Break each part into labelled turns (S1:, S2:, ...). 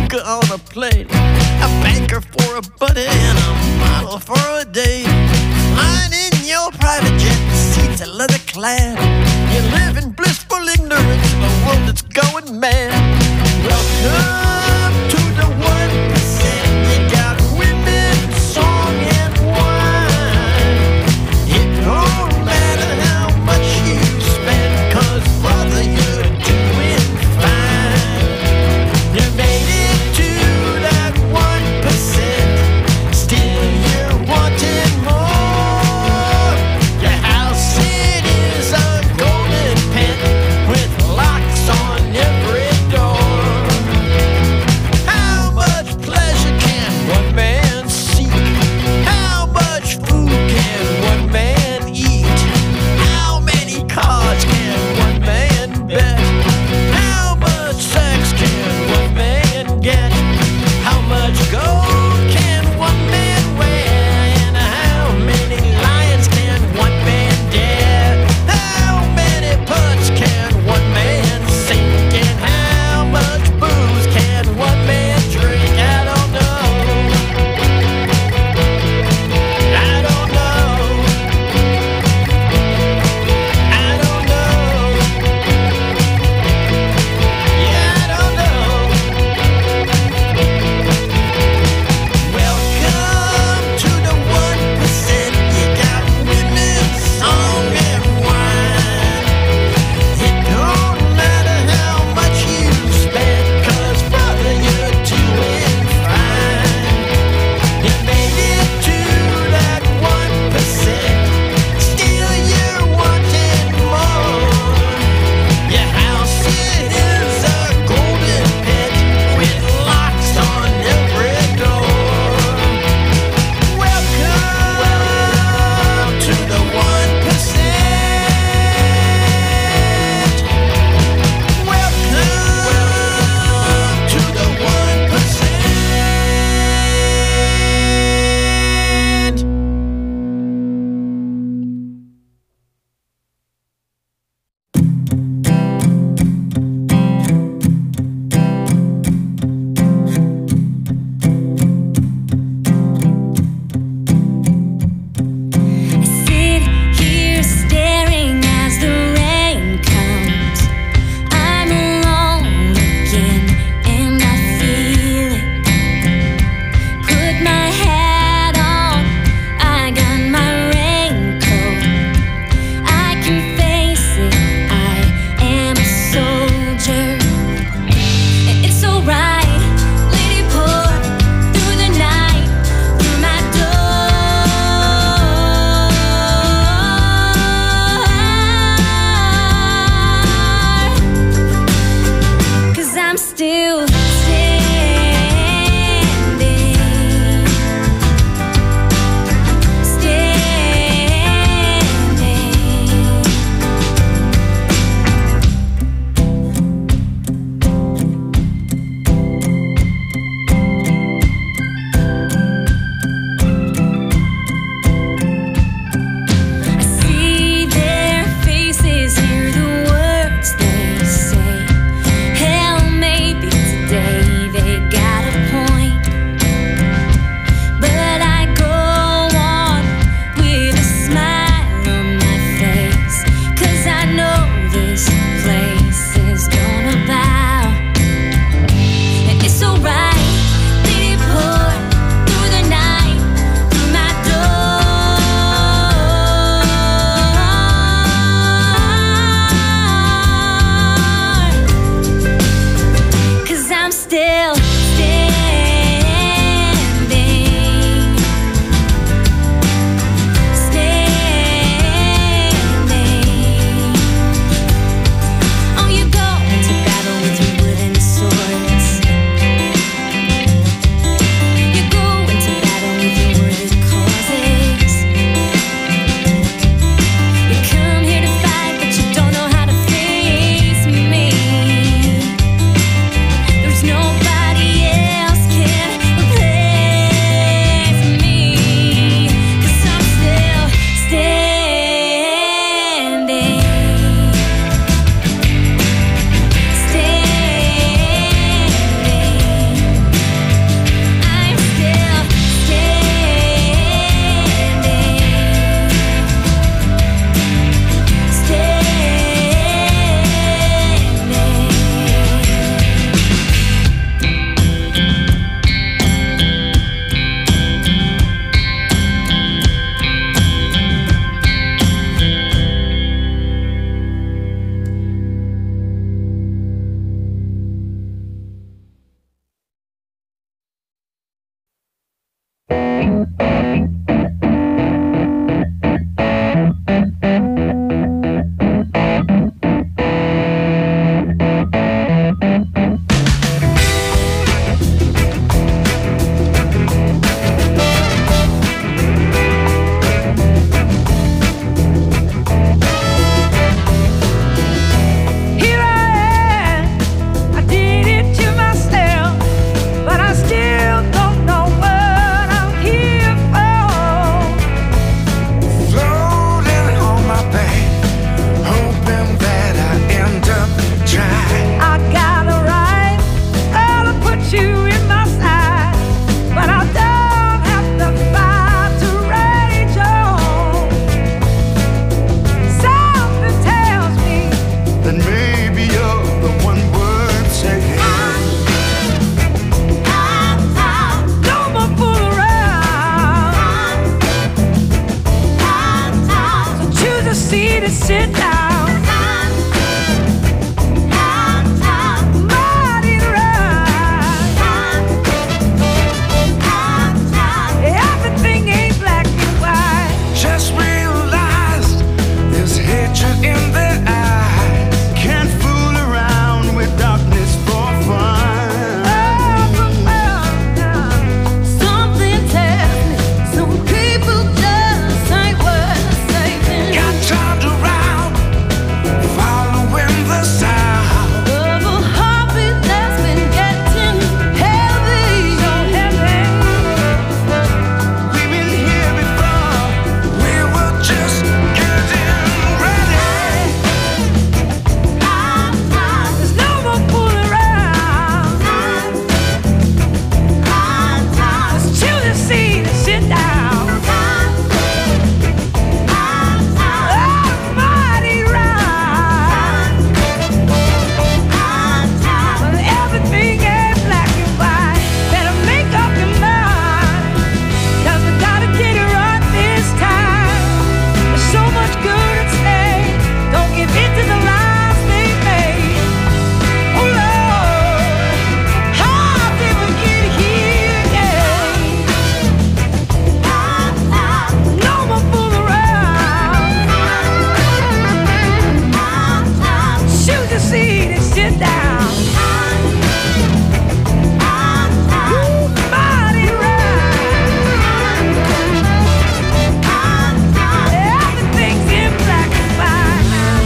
S1: hookah on a plate, a banker for a buddy, and a model for a date. Lying in your private jet, the seats are leather clad. You live in blissful ignorance of a world that's going mad. Welcome to the 1%. You got women, song, and wine. It don't matter how much you spend, 'cause brother, you're doing fine. You made it to that 1%. Still you're wanting more. Your house, it is a golden pen with locks on every door. How much pleasure can one man seek? How much food can one man eat? How many cars can one man bet? How much sex can one man get? How much gold can one man wear? And how many lions can one man dare? How many putts can one man sink? And how much booze can one man drink? I don't know. I don't know. I don't know. Yeah, I don't know. Welcome to the 1%. You got women, song, and wine. It don't matter how much you spend, 'cause brother, you're doing fine. You made it to that 1%. Still you're wanting more. Your house, it is a golden pit with locks on every door. Welcome to the 1%. Welcome to the 1%.
S2: I sit here staring as the rain comes. I'm alone again, and I feel it. Put my hat on, I got my raincoat. I can face it, I am a soldier. It's alright, let it pour through the night, through my door. 'Cause I'm still standing, I see their faces, hear the words they say. Hell, maybe today they got a point. But I go on with a smile on my face, 'cause I know this place is gonna bow. It's alright, let it pour through the night, through my door. 'Cause I'm still standing, standing. Oh, you go into battle with your wooden swords. You go into battle with your worded causes. You come here to fight, but you don't know how to face me. There's nobody else
S3: sit down. Mighty right. Everything ain't black and white.
S4: Just realized there's hatred in their eyes. Can't fool around with darkness for fun.
S2: Something tells me some people just ain't worth saving.
S4: Got turned around, following the sound.
S2: Of a heartbeat that's been getting heavy. So heavy.
S4: We've been here before. We were just getting ready.
S3: There's no more fooling around. Let's choose a seat and sit down. Mighty right. Well, everything ain't black and white. Better make up your mind, 'cause we gotta get it right this time. There's so much good at stake. Don't give in to the lies they made. Oh Lord, how did we get here again? No more fool around. Choose your seat and sit down. Mighty right. Everything's in black and white now.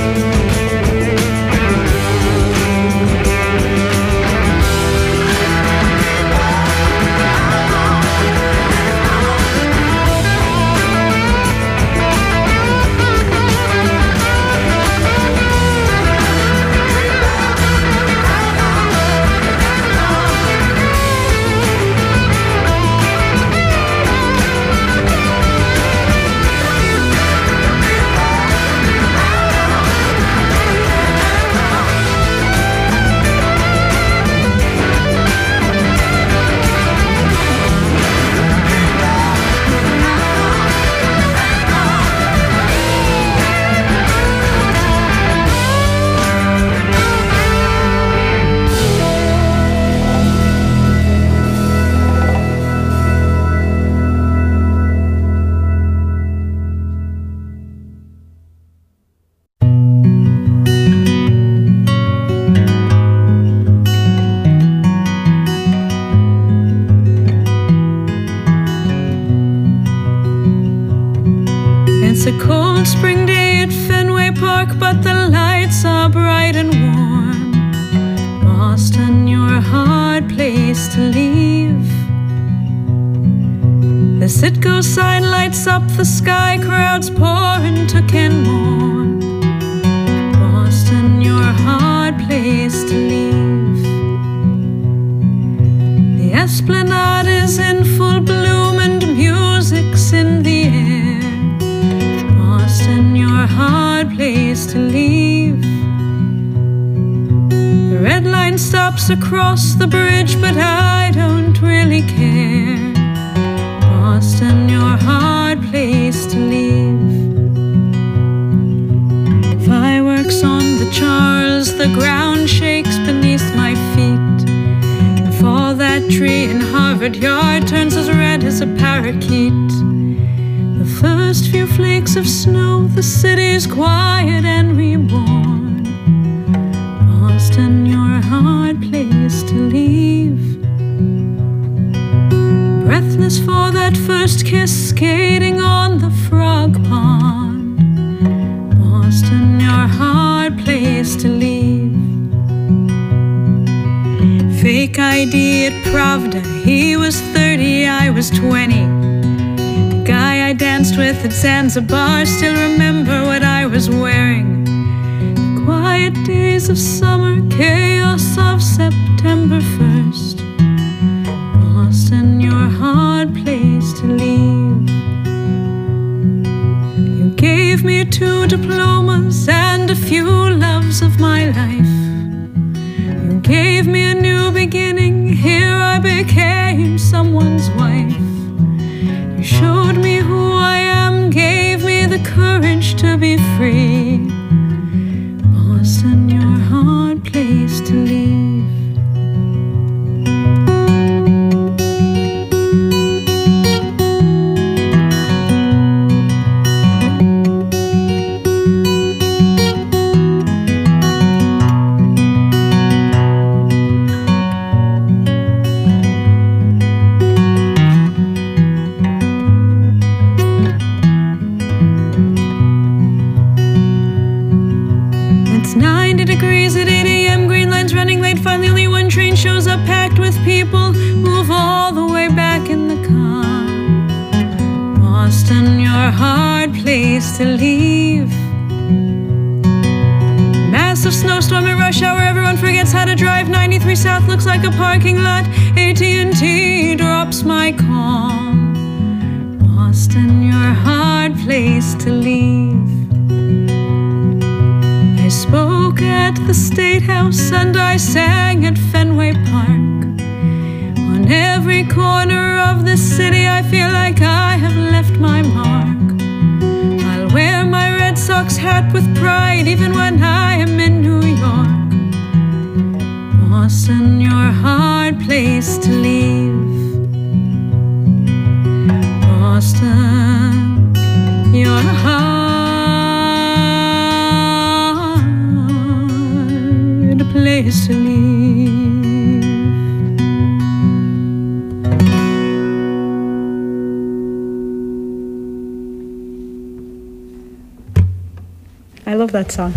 S5: It's a cold spring day at Fenway Park, but the lights are bright and warm. Boston, you're a hard place to leave. The Citgo sign lights up the sky, crowds pour into Kenmore. Boston, you're a hard place to leave. The Esplanade is in full bloom and music's in the air. Boston, you're a hard place to leave. The red line stops across the bridge, but I don't really care. Boston, you're a hard place to leave. Fireworks on the Charles, the ground shakes beneath my feet. And fall that tree in Harvard Yard turns as red as a parakeet. The first few flakes of snow, the city's quiet and reborn. Boston, you're a hard place to leave. Breathless for that first kiss, skating on the frog pond. Boston, you're a hard place to leave. Fake ID at Pravda, he was 30, I was 20. The guy I danced with at Zanzibar, still remember what I was wearing. The quiet days of summer, chaos of September 1st. Boston, you're a hard place to leave. You gave me 2 diplomas and a few loves of my life. You gave me a new beginning, here I became someone's wife. You showed me who I am, gave me the courage to be free. Boston, your hard place to leave. It's 90 degrees at 8 a.m. Green line's running late. Finally, only one train shows up packed with people. Move all the way back in the car. Boston, your hard place to leave. Massive snowstorm at rush hour. Everyone forgets how to drive. 93 South looks like a parking lot. AT&T drops my call. Boston, your hard place to leave. I spoke at the State House and I sang at Fenway Park. On every corner of the city I feel like I have left my mark. I'll wear my Red Sox hat with pride even when I am in New York. Boston, your hard place to leave. Boston, your hard place to leave. I love that song.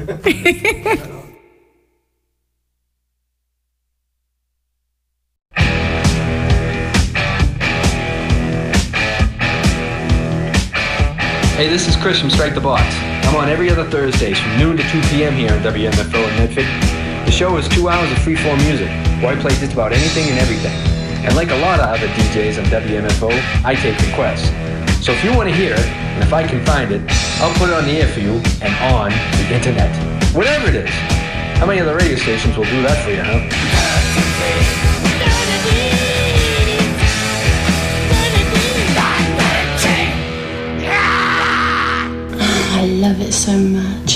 S6: Hey, this is Chris from Strike the Box. I'm on every other Thursdays from noon to 2 p.m. here on WMFO in Medford. The show is 2 hours of freeform music, where I play just about anything and everything. And like a lot of other DJs on WMFO, I take requests. So if you want to hear it, and if I can find it, I'll put it on the air for you and on the internet. Whatever it is. How many other radio stations will do that for you, huh?
S7: I love it so much.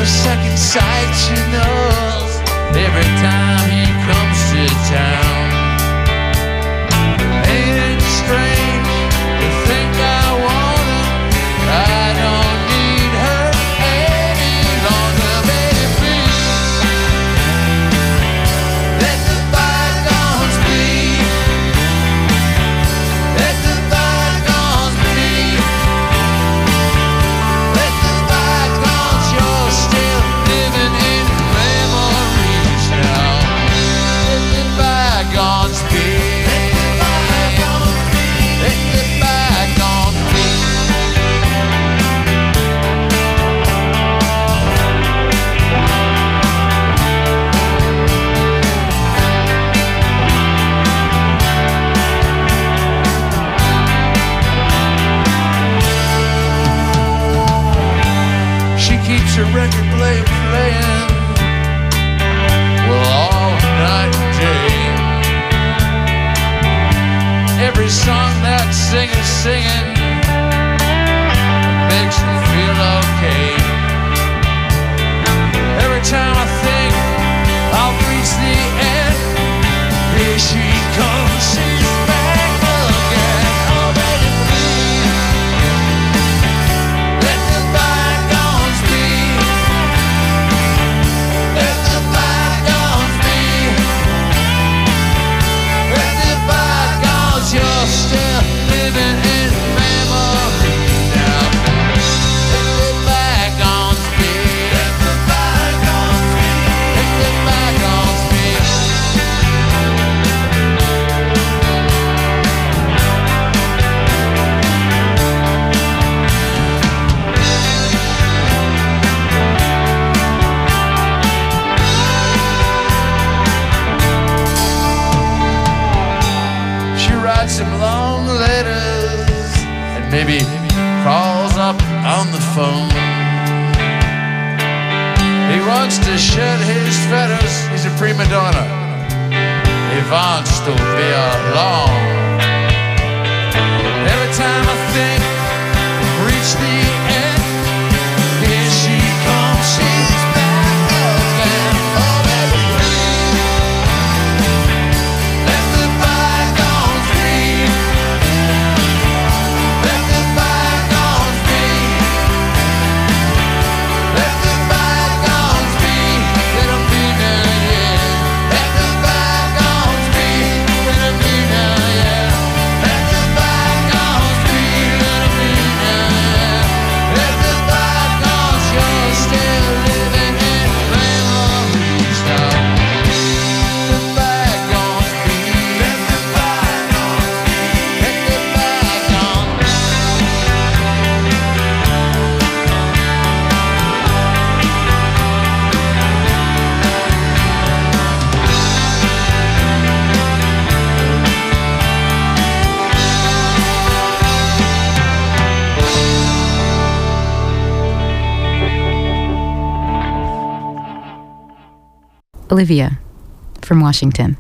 S8: second sight, she knows every time he comes to town. Ain't it strange to think I want her? I don't need her any longer, baby, please. Let the bygones be. Let the bygones be. Let the bygones, you're still living in memories now. Let the bygones be. Let the bygones be. She keeps her record player playing, well, all night and day. Every song that singer's singing makes me feel okay. Every time I think I'll reach the end, here she comes, she's back again. Oh, baby, please. Let the bygones be. Let the bygones be. Let the bygones, you're still living in memory now. Let the bygones be. Let the bygones be. Let the bygones be. She writes him long letters and maybe calls up on the phone. He wants to shed his feathers, he's a prima donna. He wants to be alone. Every time I think I've reached the end, here she comes, she's back again. Oh, baby, please. Let the bygones be. Let the bygones be. Let the bygones be. Let them be now, yeah. Let the bygones be. Let them be now, yeah. Let the bygones be. Let them be now, yeah. Let the bygones, you're still living in memories now. Let the bygones be. Let the bygones be. Let the bygones.
S9: Olivia from Washington.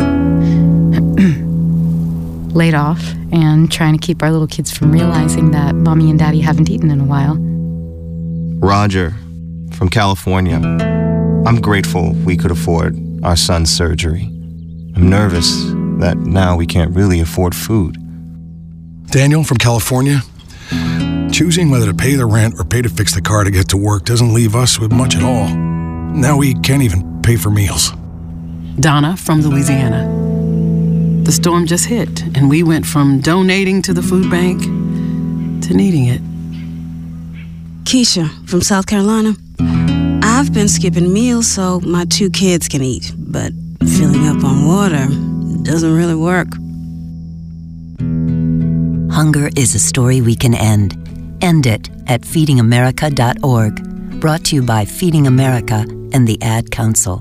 S9: Laid off and trying to keep our little kids from realizing that mommy and daddy haven't eaten in a while.
S10: Roger from California. I'm grateful we could afford our son's surgery. I'm nervous that now we can't really afford food.
S11: Daniel from California. Choosing whether to pay the rent or pay to fix the car to get to work doesn't leave us with much at all. Now we can't even pay for meals.
S12: Donna from Louisiana. The storm just hit, and we went from donating to the food bank to needing it.
S13: Keisha from South Carolina. I've been skipping meals so my 2 kids can eat, but filling up on water doesn't really work.
S14: Hunger is a story we can end. End it at feedingamerica.org. Brought to you by Feeding America and the Ad Council.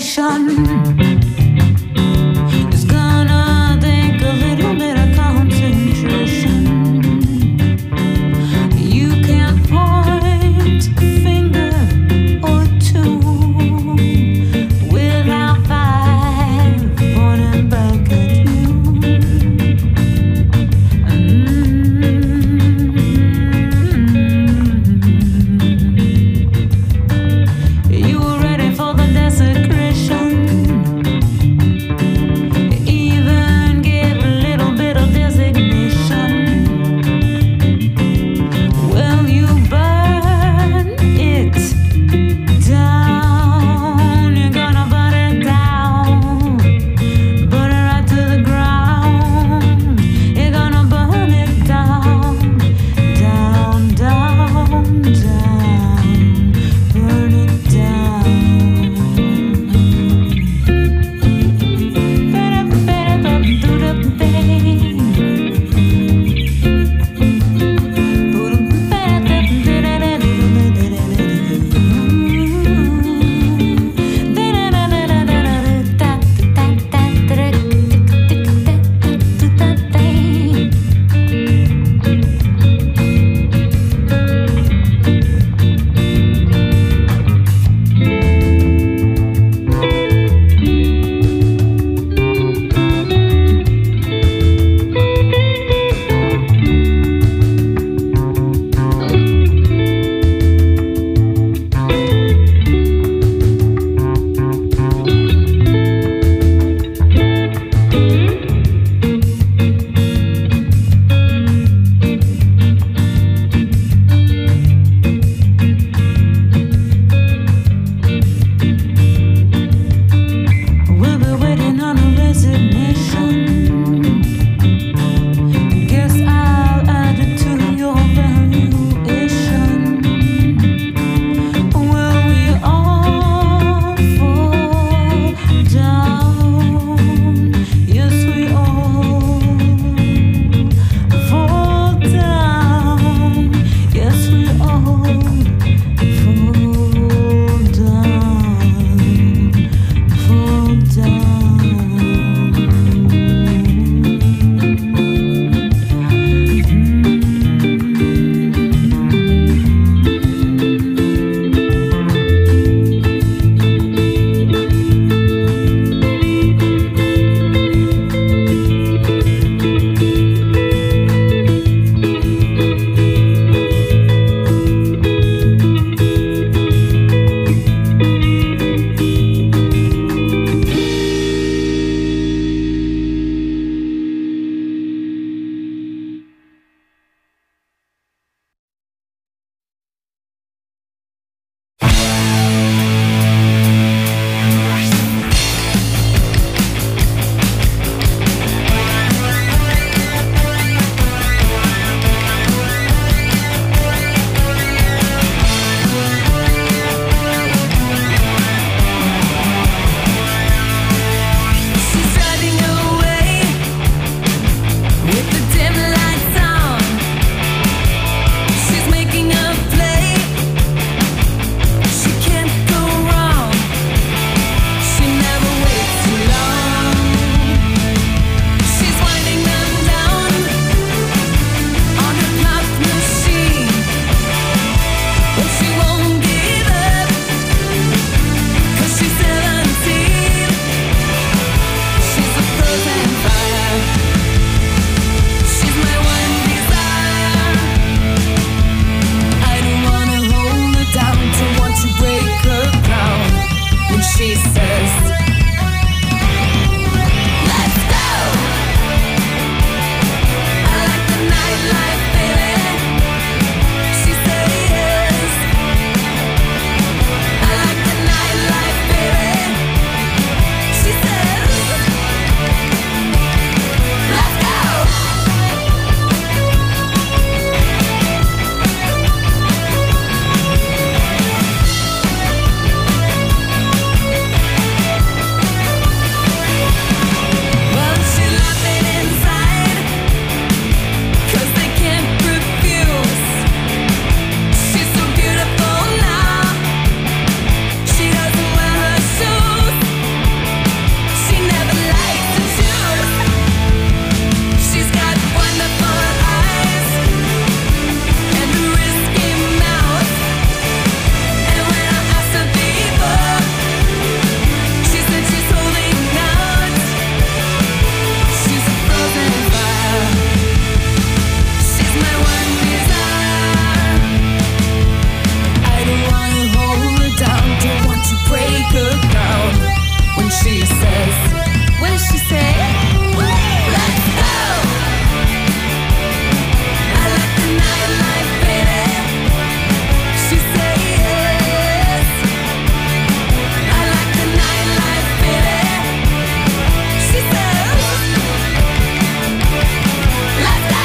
S5: desperation. It's gonna take a little bit of concentration. You can't point a finger or two without five pointing back at you. You were ready for the desecration.
S2: says, what does she say? Let's go! I like the nightlife, baby. She says yes. I like the nightlife, baby. She says, let's go!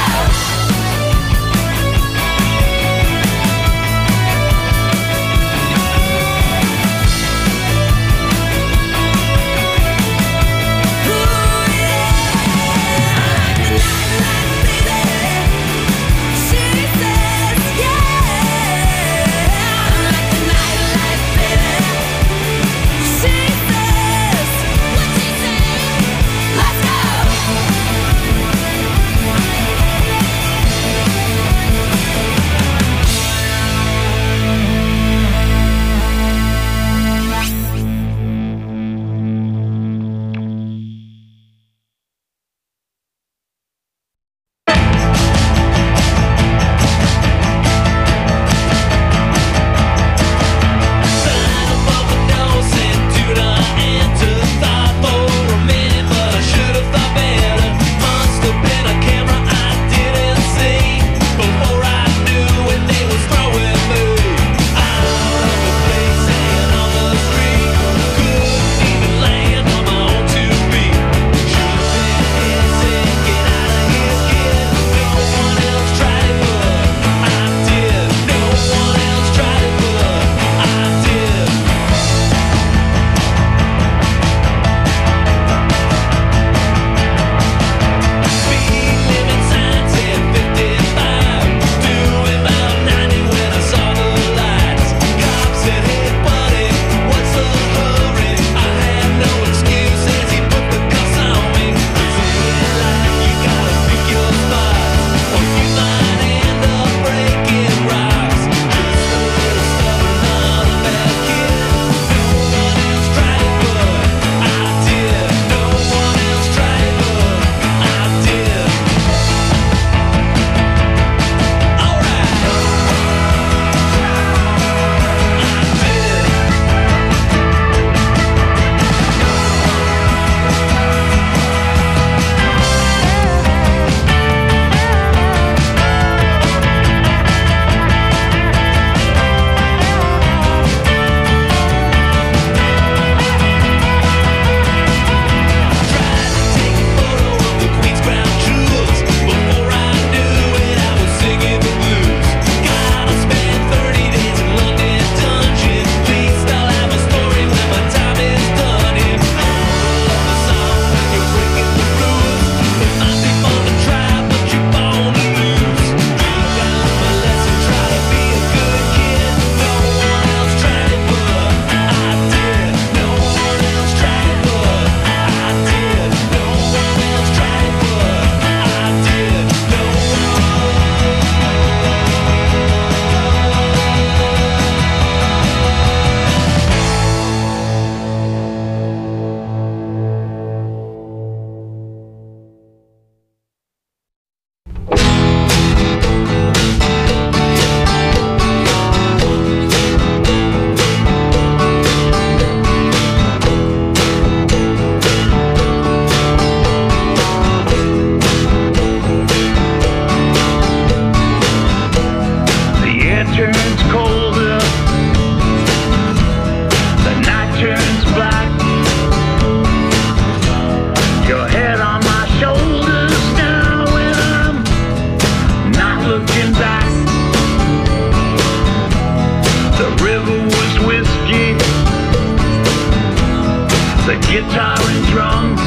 S4: guitar and drums.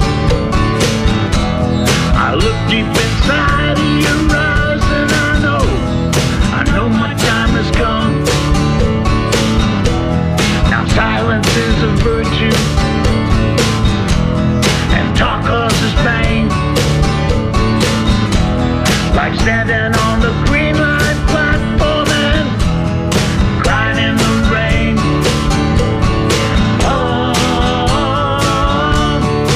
S4: I look deep inside of your eyes and I know my time has come. Now silence is a virtue and talk causes pain. Like standing on the green line platform and crying in the rain. Oh,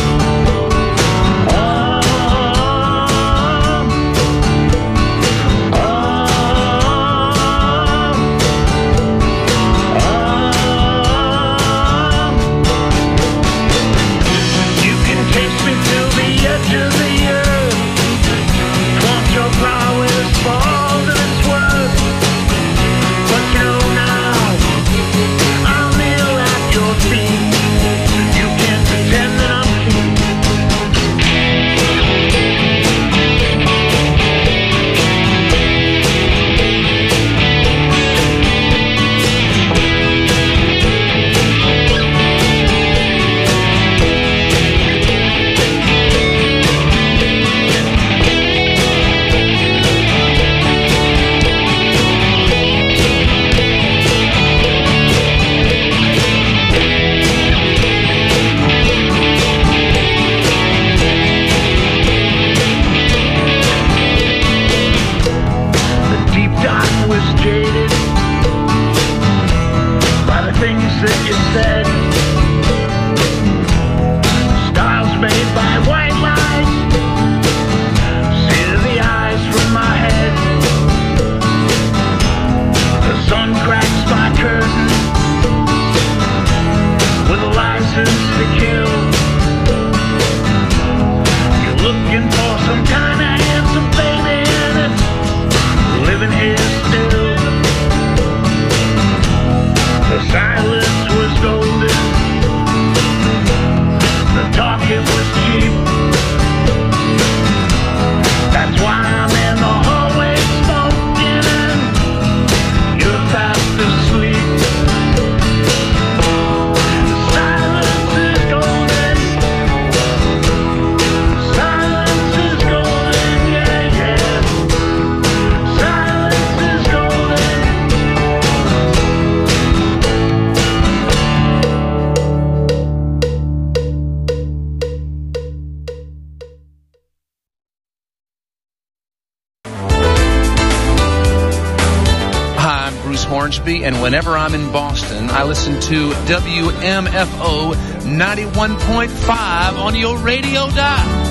S15: Mosby, and whenever I'm in Boston, I listen to WMFO 91.5 on your radio dial.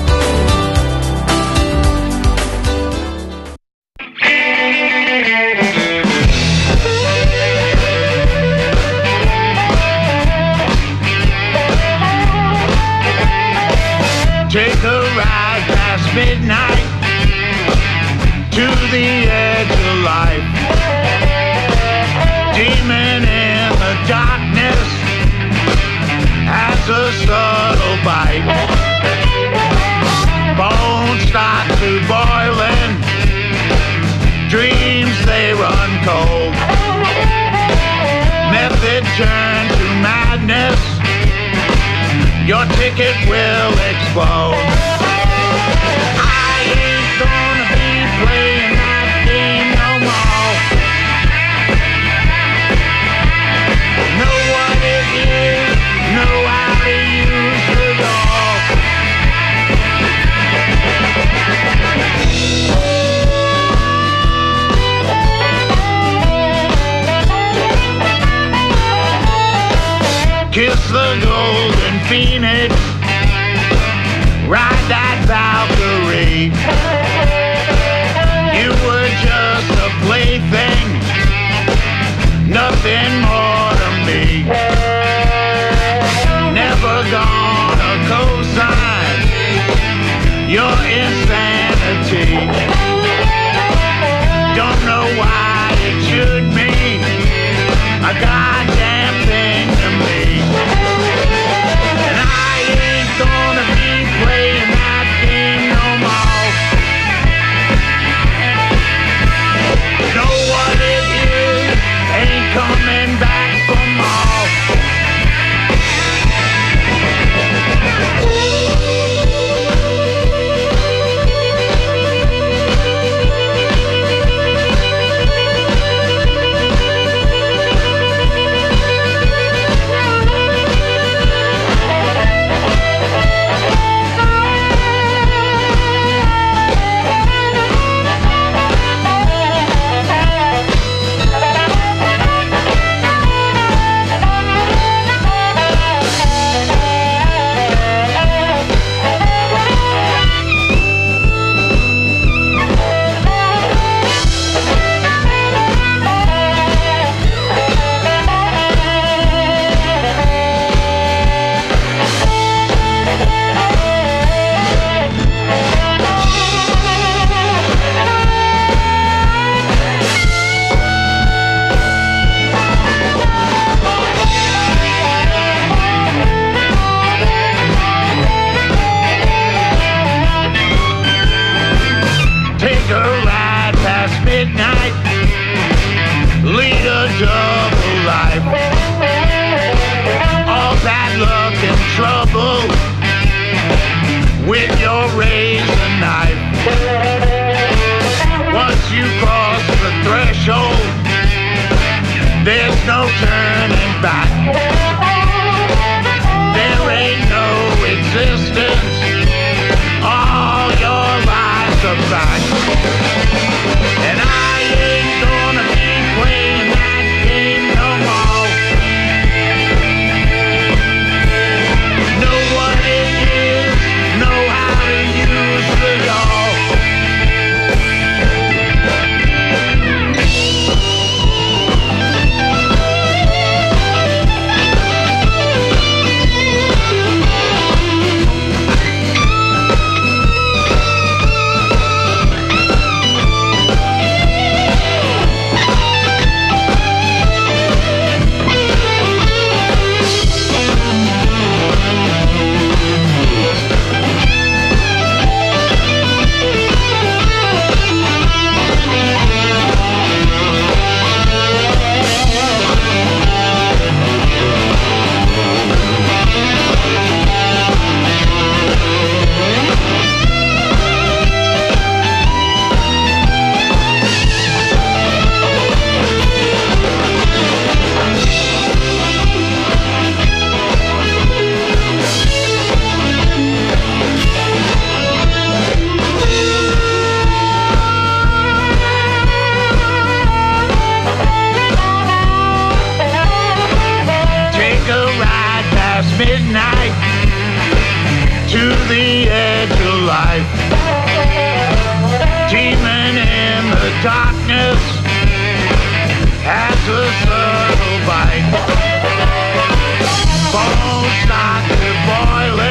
S4: Take a ride past midnight to the edge of life. Demon in the darkness has a subtle bite. Bones start to boiling, dreams they run cold. Method turn to madness, your ticket will explode. I ain't gonna be playing that game no more. Know what it is, know how to use it all. Kiss the golden phoenix, ride that Valkyrie. You were just a plaything, nothing more to me. Never gonna co-sign your insanity. Don't know why it should mean a goddamn thing to me. And I ain't gonna be playing that game no more. Know what it is, ain't coming back for more. Take a ride past midnight, lead a double life. All bad luck and trouble with your razor knife. Once you cross the threshold, there's no turning back. There ain't no existence, all your lies are back. And I ain't gonna be playing that game no more. Know what it is, know how to use it all. life. Teeming in the darkness as a subtle bite. Bones start to boil